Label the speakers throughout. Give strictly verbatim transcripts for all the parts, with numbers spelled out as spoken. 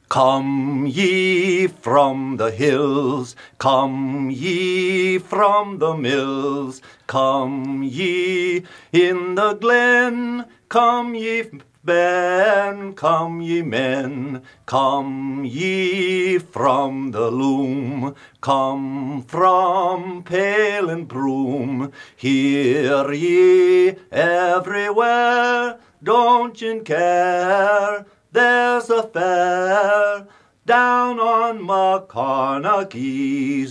Speaker 1: Come ye from the hills, come ye from the mills, come ye in the glen, come ye ben, come ye men, come ye from the loom, come from pail and broom, hear ye everywhere, don't ye care, there's a fair down on Macarnagie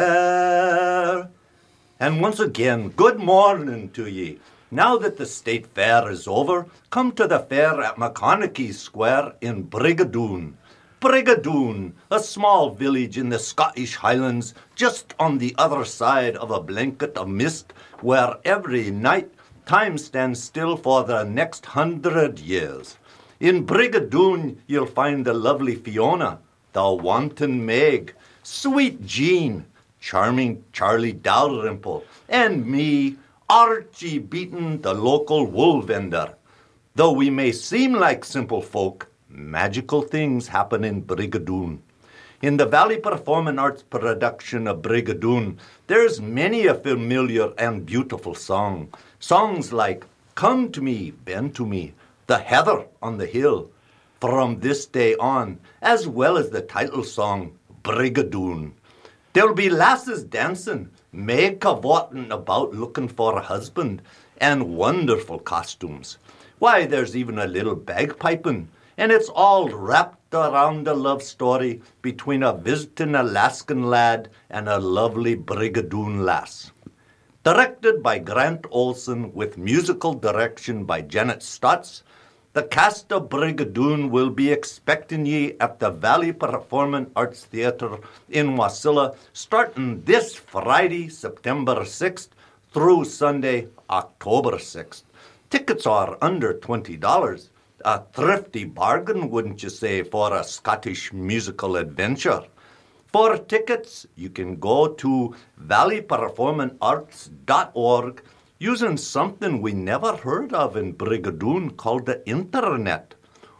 Speaker 1: Square. And once again, good morning to ye. Now that the state fair is over, come to the fair at Macarnagie Square in Brigadoon. Brigadoon, a small village in the Scottish Highlands, just on the other side of a blanket of mist, where every night time stands still for the next hundred years. In Brigadoon, you'll find the lovely Fiona, the wanton Meg, sweet Jean, charming Charlie Dalrymple, and me, Archie Beaton, the local wool vendor. Though we may seem like simple folk, magical things happen in Brigadoon. In the Valley Performing Arts production of Brigadoon, there's many a familiar and beautiful song. Songs like Come to Me, Bend to Me, The Heather on the Hill, From This Day On, as well as the title song, Brigadoon. There'll be lasses dancing, Meg cavorting about looking for a husband, and wonderful costumes. Why, there's even a little bagpiping, and it's all wrapped around a love story between a visiting Alaskan lad and a lovely Brigadoon lass. Directed by Grant Olson with musical direction by Janet Stotts, the cast of Brigadoon will be expecting ye at the Valley Performing Arts Theatre in Wasilla starting this Friday, September sixth through Sunday, October sixth. Tickets are under twenty dollars. A thrifty bargain, wouldn't you say, for a Scottish musical adventure. For tickets, you can go to valley performing arts dot org using something we never heard of in Brigadoon called the internet.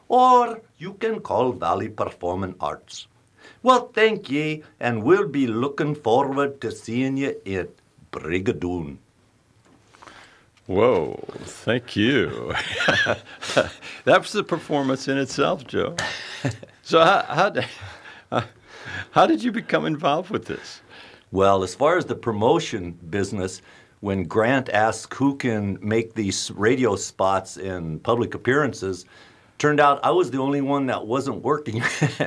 Speaker 1: Or you can call Valley Performing Arts. Well, thank ye, and we'll be looking forward to seeing you at Brigadoon.
Speaker 2: Whoa, thank you. That was the performance in itself, Joe. So how, how, did, uh, how did you become involved with this?
Speaker 1: Well, as far as the promotion business, when Grant asked who can make these radio spots and public appearances, turned out I was the only one that wasn't working.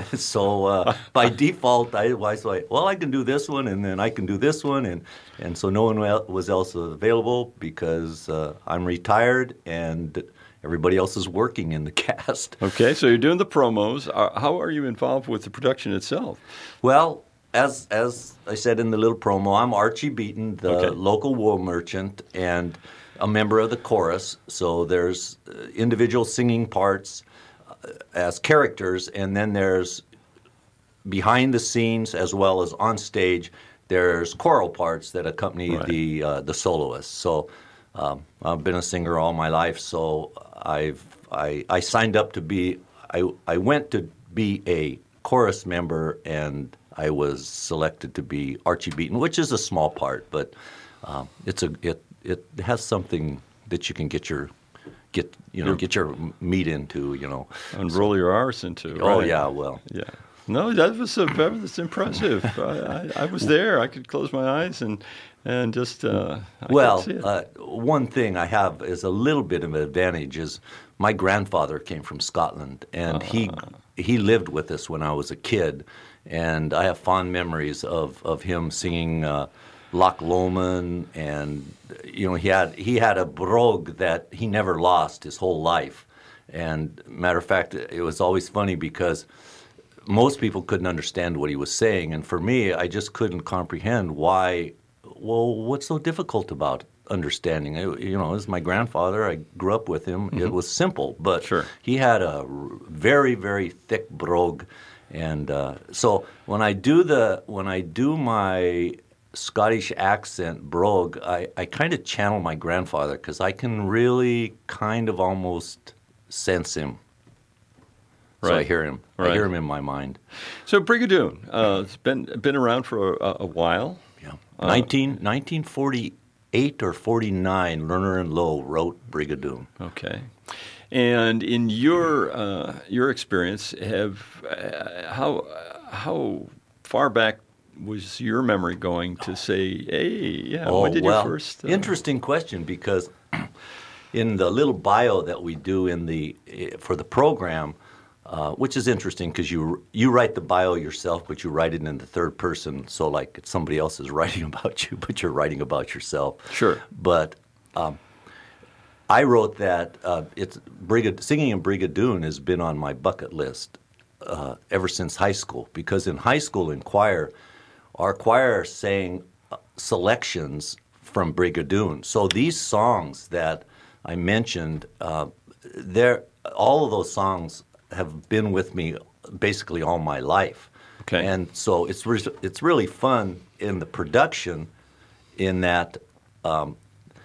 Speaker 1: So uh, by default, I was like, well, I can do this one, and then I can do this one. And, and so no one was else available because uh, I'm retired and everybody else is working in the cast.
Speaker 2: Okay, so you're doing the promos. How are you involved with the production itself?
Speaker 1: Well, As as I said in the little promo, I'm Archie Beaton, the okay. local wool merchant, and a member of the chorus. So there's uh, individual singing parts uh, as characters, and then there's behind the scenes as well as on stage, there's choral parts that accompany right. the uh, the soloists. So um, I've been a singer all my life, so I've I, I signed up to be I I went to be a chorus member, and I was selected to be Archie Beaton, which is a small part, but um, it's a it it has something that you can get your get you know your, get your meat into, you know,
Speaker 2: and so, roll your arse into.
Speaker 1: Oh
Speaker 2: right?
Speaker 1: yeah, well,
Speaker 2: yeah. No, that was a, that was impressive. I, I, I was there. I could close my eyes and and just uh, I
Speaker 1: well.
Speaker 2: could see it.
Speaker 1: Uh, one thing I have is a little bit of an advantage is my grandfather came from Scotland, and uh, he he lived with us when I was a kid. And I have fond memories of, of him singing uh, Loch Lomond, and you know he had he had a brogue that he never lost his whole life. And matter of fact, it was always funny because most people couldn't understand what he was saying, and for me, I just couldn't comprehend why. Well, what's so difficult about understanding? It, you know, this is my grandfather. I grew up with him. Mm-hmm. It was simple, but
Speaker 2: sure.
Speaker 1: He had a very very thick brogue. And uh, so when I do the when I do my Scottish accent brogue, I, I kind of channel my grandfather because I can really kind of almost sense him. So I
Speaker 2: Right.
Speaker 1: hear him.
Speaker 2: Right.
Speaker 1: I hear him in my mind.
Speaker 2: So Brigadoon, uh, it's been been around for a, a while.
Speaker 1: Yeah. nineteen, nineteen forty-eight or forty-nine, Lerner and Lowe wrote Brigadoon.
Speaker 2: Okay. And in your uh, your experience, have uh, how how far back was your memory going to say, hey, yeah,
Speaker 1: Oh,
Speaker 2: when did
Speaker 1: well,
Speaker 2: you first? Uh,
Speaker 1: interesting question, because in the little bio that we do in the for the program, uh, which is interesting because you you write the bio yourself, but you write it in the third person, so like it's somebody else is writing about you, but you're writing about yourself.
Speaker 2: Sure.
Speaker 1: But um, I wrote that uh, it's Brigad- singing in Brigadoon has been on my bucket list uh, ever since high school, because in high school in choir, our choir sang uh, selections from Brigadoon. So these songs that I mentioned, uh, they're, all of those songs have been with me basically all my life.
Speaker 2: Okay.
Speaker 1: And so it's re- it's really fun in the production in that um,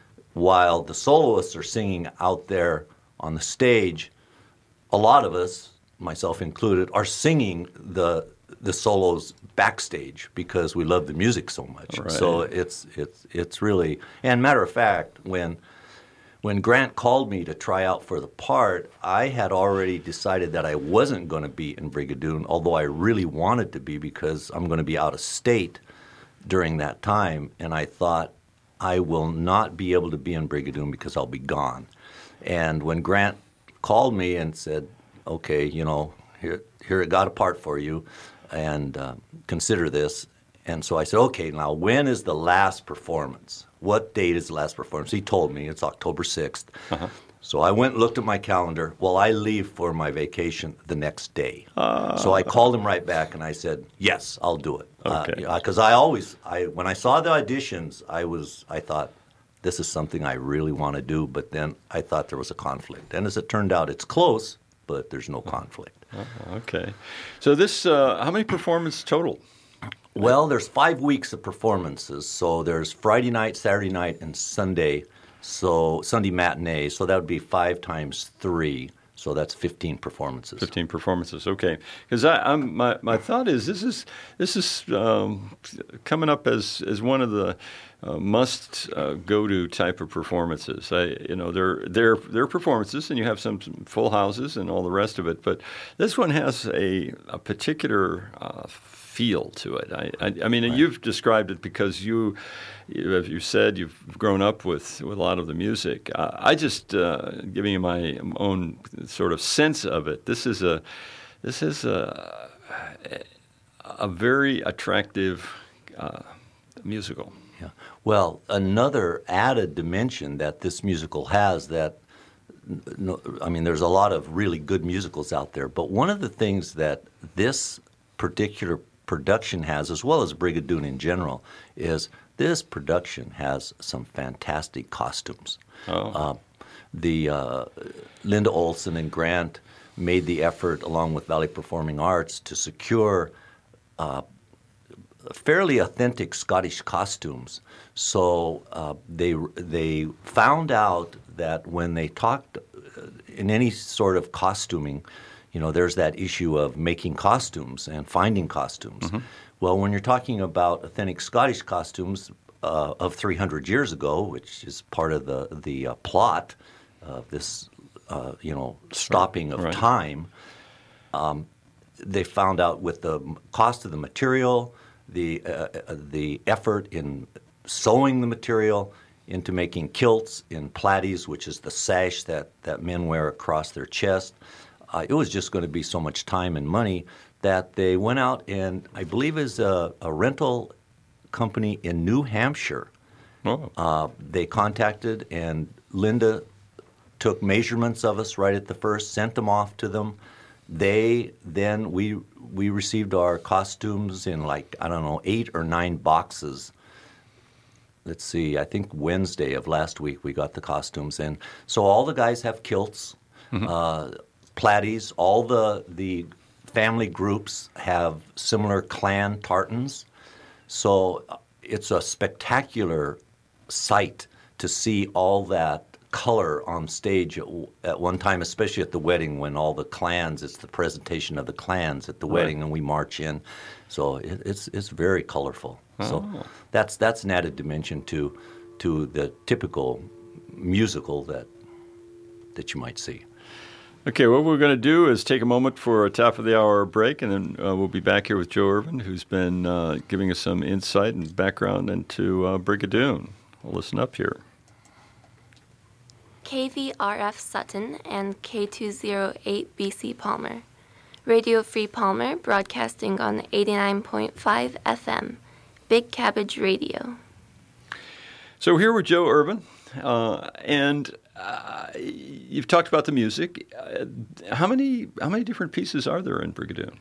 Speaker 1: while the soloists are singing out there on the stage, a lot of us, myself included, are singing the the solos backstage because we love the music so much.
Speaker 2: Right.
Speaker 1: So it's it's it's really, and matter of fact, when when Grant called me to try out for the part, I had already decided that I wasn't going to be in Brigadoon, although I really wanted to be because I'm going to be out of state during that time, and I thought I will not be able to be in Brigadoon because I'll be gone. And when Grant called me and said, okay, you know, here, here it got a part for you, and uh, consider this. And so I said, okay, now when is the last performance? What date is the last performance? He told me it's October sixth. Uh-huh. So I went and looked at my calendar. Well, I leave for my vacation the next day. Uh, so I called him right back and I said, yes, I'll do it.
Speaker 2: Okay.
Speaker 1: Because uh, I always, I when I saw the auditions, I was, I thought, this is something I really want to do. But then I thought there was a conflict. And as it turned out, it's close, but there's no conflict.
Speaker 2: Oh, okay. So this, uh, how many performances total?
Speaker 1: Well, there's five weeks of performances. So there's Friday night, Saturday night, and Sunday. So Sunday matinee. So that would be five times three. So that's fifteen performances.
Speaker 2: Fifteen performances. Okay. Because I'm my, my thought is this is this is um, coming up as as one of the uh, must uh, go to type of performances. I you know they're they're they're performances, and you have some, some full houses and all the rest of it. But this one has a a particular uh, feel to it. I, I, I mean, right. You've described it because you, you, as you said, you've grown up with, with a lot of the music. Uh, I just uh, giving you my own sort of sense of it. This is a, this is a, a very attractive uh, musical.
Speaker 1: Yeah. Well, another added dimension that this musical has that. No, I mean, there's a lot of really good musicals out there, but one of the things that this particular production has, as well as Brigadoon in general, is this production has some fantastic costumes.
Speaker 2: Oh.
Speaker 1: Uh, the uh, Linda Olson and Grant made the effort, along with Valley Performing Arts, to secure uh, fairly authentic Scottish costumes. So uh, they they found out that when they talked in any sort of costuming, you know, there's that issue of making costumes and finding costumes. Mm-hmm. Well, when you're talking about authentic Scottish costumes uh, of three hundred years ago, which is part of the the uh, plot of this, uh, you know, stopping of
Speaker 2: right.
Speaker 1: time, um, they found out with the cost of the material, the uh, the effort in sewing the material into making kilts in platies, which is the sash that, that men wear across their chest. Uh, it was just going to be so much time and money that they went out and I believe is a, a rental company in New Hampshire.
Speaker 2: Oh.
Speaker 1: Uh, they contacted and Linda took measurements of us right at the first, sent them off to them. They then we we received our costumes in like I don't know eight or nine boxes. Let's see, I think Wednesday of last week we got the costumes in. So all the guys have kilts. Mm-hmm. Uh, Platies, all the the family groups have similar clan tartans. So it's a spectacular sight to see all that color on stage at, at one time, especially at the wedding when all the clans, it's the presentation of the clans at the
Speaker 2: Right.
Speaker 1: wedding and we march in. So it, it's it's very colorful.
Speaker 2: Oh.
Speaker 1: So that's that's an added dimension to to the typical musical that that you might see.
Speaker 2: Okay, what we're going to do is take a moment for a top of the hour break, and then uh, we'll be back here with Joe Irvin, who's been uh, giving us some insight and background into uh, Brigadoon. Well, listen up here.
Speaker 3: K V R F Sutton and K two oh eight B C Palmer. Radio Free Palmer, broadcasting on eighty-nine point five F M. Big Cabbage Radio.
Speaker 2: So here with Joe Irvin, uh, and uh, you've talked about the music. Uh, how many how many different pieces are there in Brigadoon?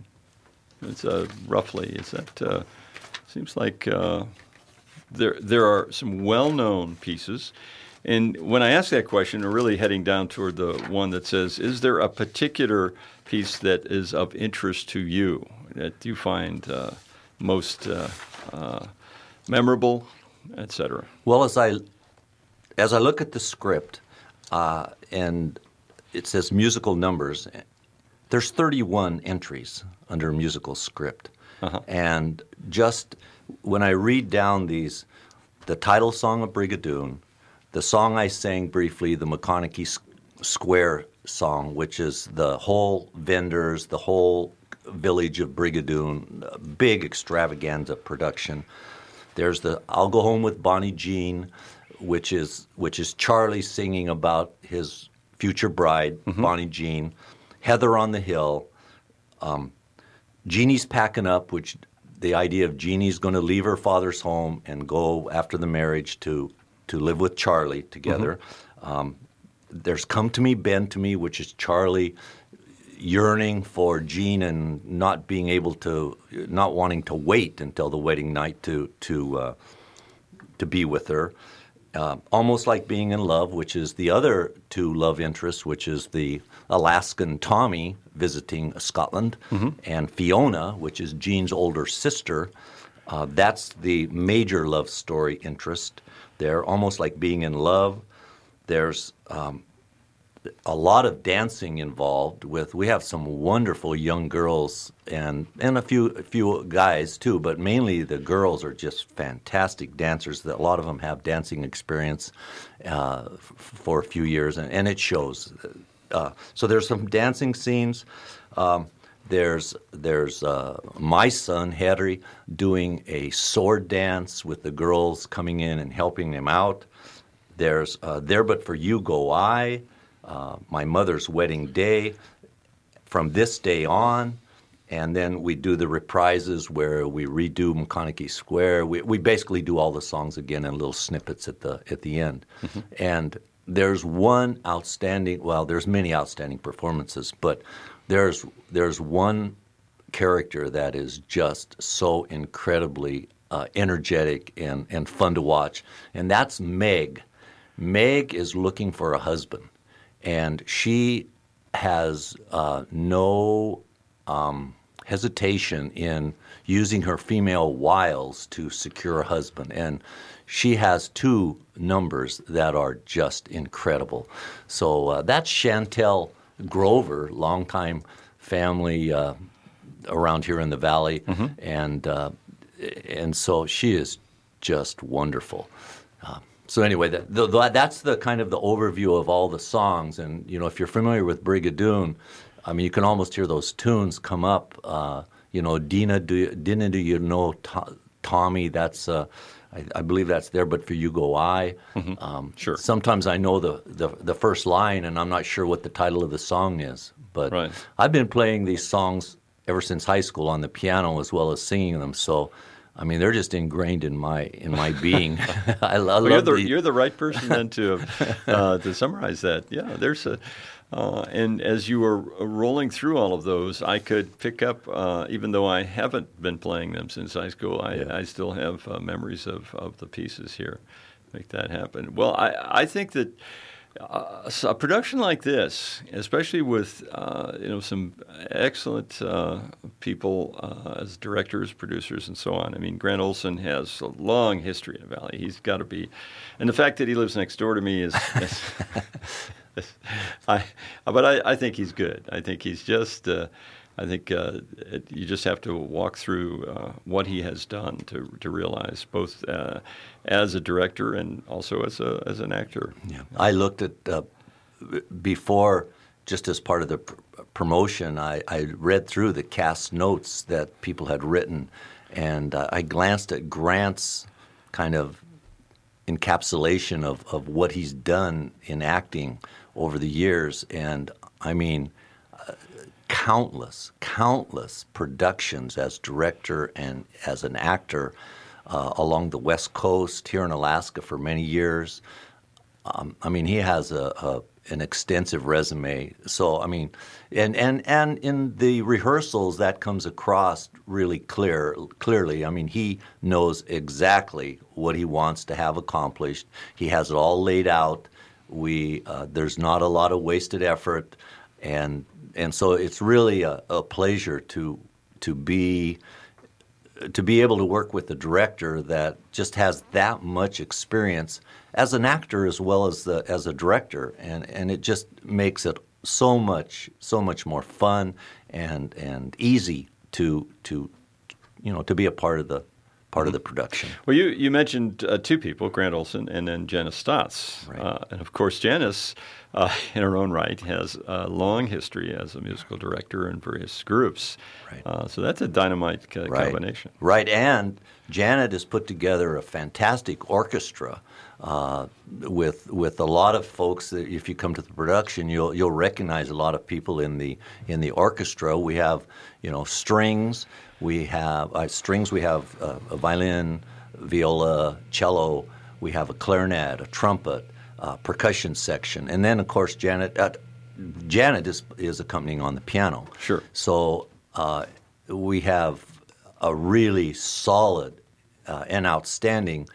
Speaker 2: It's uh, roughly. Is that uh, seems like uh, there there are some well-known pieces. And when I ask that question, we're really heading down toward the one that says, is there a particular piece that is of interest to you that you find uh, most uh, uh, memorable, et cetera?
Speaker 1: Well, as I as I look at the script, uh, and it says musical numbers, there's thirty-one entries under musical script.
Speaker 2: Uh-huh.
Speaker 1: And just when I read down these, the title song of Brigadoon, the song I sang briefly, the McConaughey Square song, which is the whole vendors, the whole village of Brigadoon, big extravaganza production. There's the I'll Go Home with Bonnie Jean, which is which is Charlie singing about his future bride, mm-hmm. Bonnie Jean. Heather on the Hill. Um, Jeannie's Packing Up, which the idea of Jeannie's going to leave her father's home and go after the marriage to to live with Charlie together. Mm-hmm. Um, there's Come to Me, Bend to Me, which is Charlie yearning for Jean and not being able to, not wanting to wait until the wedding night to to uh, to be with her. Uh, Almost Like Being in Love, which is the other two love interests, which is the Alaskan Tommy visiting Scotland, mm-hmm. and Fiona, which is Jean's older sister. Uh, that's the major love story interest. They're Almost Like Being in Love. There's um, a lot of dancing involved with, we have some wonderful young girls and and a few a few guys too, but mainly the girls are just fantastic dancers. That a lot of them have dancing experience uh, f- for a few years, and, and it shows. Uh, so there's some dancing scenes. Um, There's there's uh, my son, Henry, doing a sword dance with the girls coming in and helping him out. There's uh, There But For You Go I, uh, My Mother's Wedding Day, From This Day On, and then we do the reprises where we redo McConaughey Square. We, we basically do all the songs again in little snippets at the at the end. Mm-hmm. And there's one outstanding, well, there's many outstanding performances, but There's there's one character that is just so incredibly uh, energetic and, and fun to watch, and that's Meg. Meg is looking for a husband, and she has uh, no um, hesitation in using her female wiles to secure a husband, and she has two numbers that are just incredible. So uh, that's Chantel Grover, longtime family uh, around here in the valley, mm-hmm. and uh, and so she is just wonderful. Uh, so anyway, that, the, the, that's the kind of the overview of all the songs. And you know, if you're familiar with Brigadoon, I mean, you can almost hear those tunes come up. Uh, you know, Dina, do Dina, do you know to, Tommy? That's uh, I, I believe that's There But For You Go I.
Speaker 2: Mm-hmm. Um, sure.
Speaker 1: Sometimes I know the, the the first line, and I'm not sure what the title of the song is. But
Speaker 2: right.
Speaker 1: I've been playing these songs ever since high school on the piano as well as singing them. So, I mean, they're just ingrained in my in my being. I, I
Speaker 2: well,
Speaker 1: love
Speaker 2: you're the,
Speaker 1: the,
Speaker 2: you're the right person then to uh, to summarize that. Yeah, there's a. Uh, and as you were rolling through all of those, I could pick up, uh, even though I haven't been playing them since high school, I,
Speaker 1: Yeah.
Speaker 2: I still have uh, memories of, of the pieces here. Make that happen. Well, I, I think that uh, a production like this, especially with uh, you know some excellent uh, people uh, as directors, producers, and so on. I mean, Grant Olson has a long history in the Valley. He's got to be, and the fact that he lives next door to me is, is I, but I, I think he's good. I think he's just, uh, I think uh, it, you just have to walk through uh, what he has done to to realize both uh, as a director and also as a as an actor.
Speaker 1: Yeah, I looked at uh, before. Just as part of the pr- promotion, I, I read through the cast notes that people had written, and uh, I glanced at Grant's kind of encapsulation of, of what he's done in acting over the years. And, I mean, uh, countless, countless productions as director and as an actor uh, along the West Coast, here in Alaska for many years. Um, I mean, he has a, a an extensive resume. So, I mean, and, and, and in the rehearsals, that comes across really clear, clearly. I mean, he knows exactly what he wants to have accomplished. He has it all laid out. We uh, there's not a lot of wasted effort, and and so it's really a, a pleasure to to be to be able to work with a director that just has that much experience as an actor as well as the as a director, and, and it just makes it so much so much more fun and and easy to to you know to be a part of the part of the production.
Speaker 2: Well, you you mentioned uh, two people, Grant Olson and then Janice Stotts,
Speaker 1: Right.
Speaker 2: uh, and of course Janice, uh, in her own right, has a long history as a musical director in various groups.
Speaker 1: Right.
Speaker 2: Uh, so that's a dynamite uh,
Speaker 1: Right.
Speaker 2: combination.
Speaker 1: Right, and Janet has put together a fantastic orchestra uh, with with a lot of folks that if you come to the production, you'll you'll recognize a lot of people in the in the orchestra. We have you know strings, we have uh, strings, we have uh, a violin, viola, cello, we have a clarinet, a trumpet, uh, percussion section, and then of course Janet uh, Janet is is accompanying on the piano.
Speaker 2: Sure.
Speaker 1: So uh, we have a really solid uh, and outstanding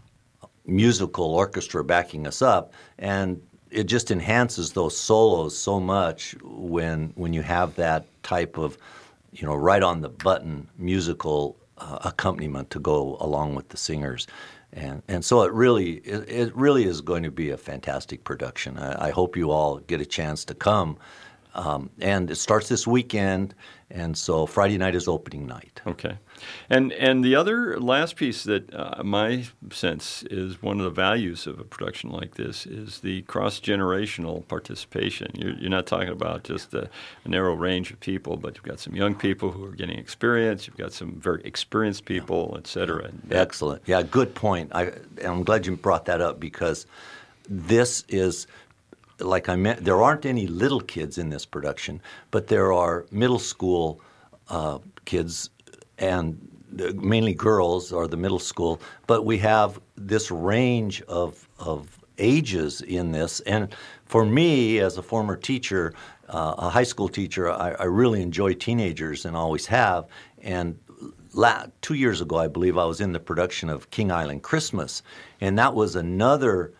Speaker 1: musical orchestra backing us up, and it just enhances those solos so much when when you have that type of, you know, right on the button musical uh, accompaniment to go along with the singers, and and so it really it, it really is going to be a fantastic production. I, I hope you all get a chance to come. Um, and it starts this weekend, and so Friday night is opening night.
Speaker 2: Okay. And and the other last piece that uh, my sense is one of the values of a production like this is the cross-generational participation. You're, you're not talking about just a, a narrow range of people, but you've got some young people who are getting experience. You've got some very experienced people, et cetera. And that-
Speaker 1: Excellent. Yeah, good point. I, and I'm glad you brought that up because this is – like I meant, there aren't any little kids in this production, but there are middle school uh, kids and mainly girls are the middle school. But we have this range of of ages in this. And for me, as a former teacher, uh, a high school teacher, I, I really enjoy teenagers and always have. And la- two years ago, I believe, I was in the production of King Island Christmas, and that was another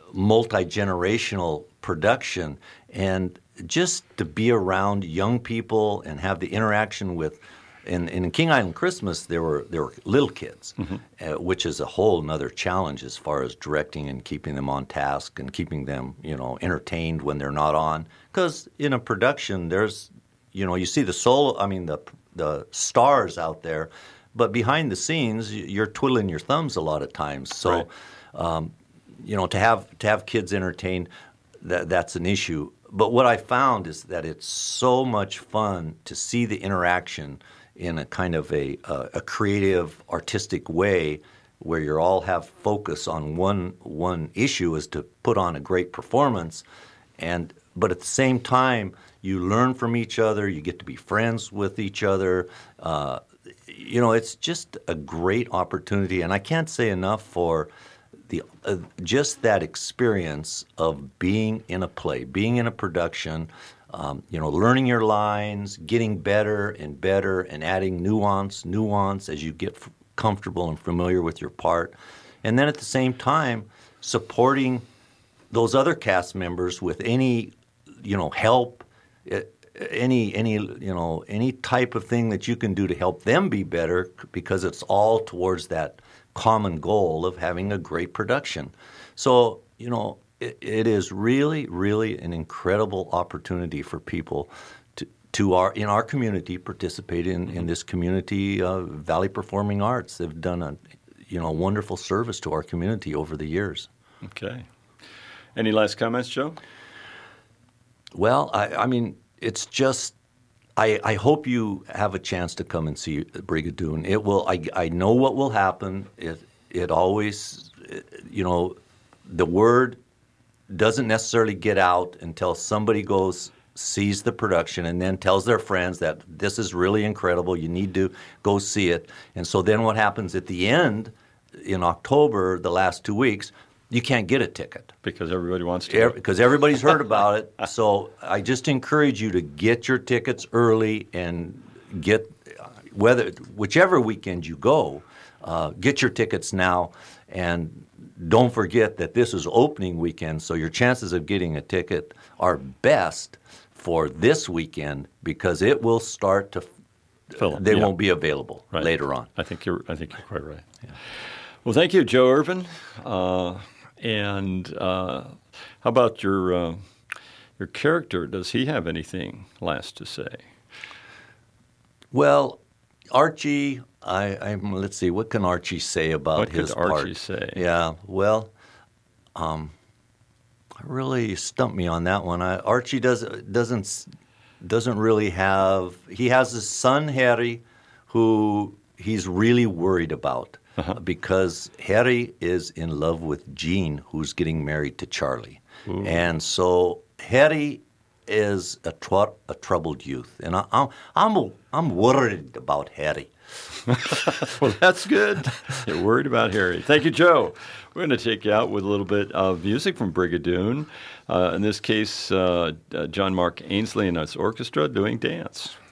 Speaker 1: multi-generational production, and just to be around young people and have the interaction with, in, in King Island Christmas, there were there were little kids, mm-hmm. uh, which is a whole nother challenge as far as directing and keeping them on task and keeping them, you know, entertained when they're not on. Because in a production, there's, you know, you see the solo, I mean the the stars out there, but behind the scenes, you're twiddling your thumbs a lot of times. So.
Speaker 2: Right.
Speaker 1: Um, You know, to have to have kids entertained, that that's an issue. But what I found is that it's so much fun to see the interaction in a kind of a a, a creative, artistic way, where you all have focus on one one issue is to put on a great performance, and but at the same time you learn from each other, you get to be friends with each other. Uh, you know, it's just a great opportunity, and I can't say enough for. The, uh, just that experience of being in a play, being in a production, um, you know, learning your lines, getting better and better, and adding nuance, nuance as you get f- comfortable and familiar with your part, and then at the same time supporting those other cast members with any, you know, help. It, any any you know any type of thing that you can do to help them be better, because it's all towards that common goal of having a great production. So you know it, it is really really an incredible opportunity for people to to our in our community participate in, in this community uh, Valley Performing Arts. They've done a you know wonderful service to our community over the years.
Speaker 2: Okay. Any last comments, Joe?
Speaker 1: Well, I, I mean, it's just I, I hope you have a chance to come and see Brigadoon. It will. I, I know what will happen. It it always, you know, the word doesn't necessarily get out until somebody goes sees the production and then tells their friends that this is really incredible. You need to go see it. And so then what happens at the end in October, the last two weeks, you can't get a ticket.
Speaker 2: Because everybody wants to.
Speaker 1: Because everybody's heard about it. So I just encourage you to get your tickets early and get, whether whichever weekend you go, uh, get your tickets now. And don't forget that this is opening weekend, so your chances of getting a ticket are best for this weekend, because it will start to
Speaker 2: Fill up,
Speaker 1: they
Speaker 2: yeah.
Speaker 1: won't be available
Speaker 2: Right.
Speaker 1: later on.
Speaker 2: I think you're. I think you're quite right. Yeah. Well, thank you, Joe Irvin. Uh, and uh, how about your uh, your character? Does he have anything last to say?
Speaker 1: Well, Archie, I, I'm. Let's see. What can Archie say about
Speaker 2: What
Speaker 1: his
Speaker 2: could Archie
Speaker 1: part?
Speaker 2: say?
Speaker 1: Yeah. Well, um, really stumped me on that one. I, Archie does doesn't doesn't really have. He has his son Harry, who he's really worried about. Uh-huh. Because Harry is in love with Jean, who's getting married to Charlie. Ooh. And so Harry is a, tr- a troubled youth. And I, I'm, I'm, I'm worried about Harry.
Speaker 2: Well, that's good. You're worried about Harry. Thank you, Joe. We're going to take you out with a little bit of music from Brigadoon. Uh, in this case, uh, uh, John Mark Ainsley and his orchestra doing Dance.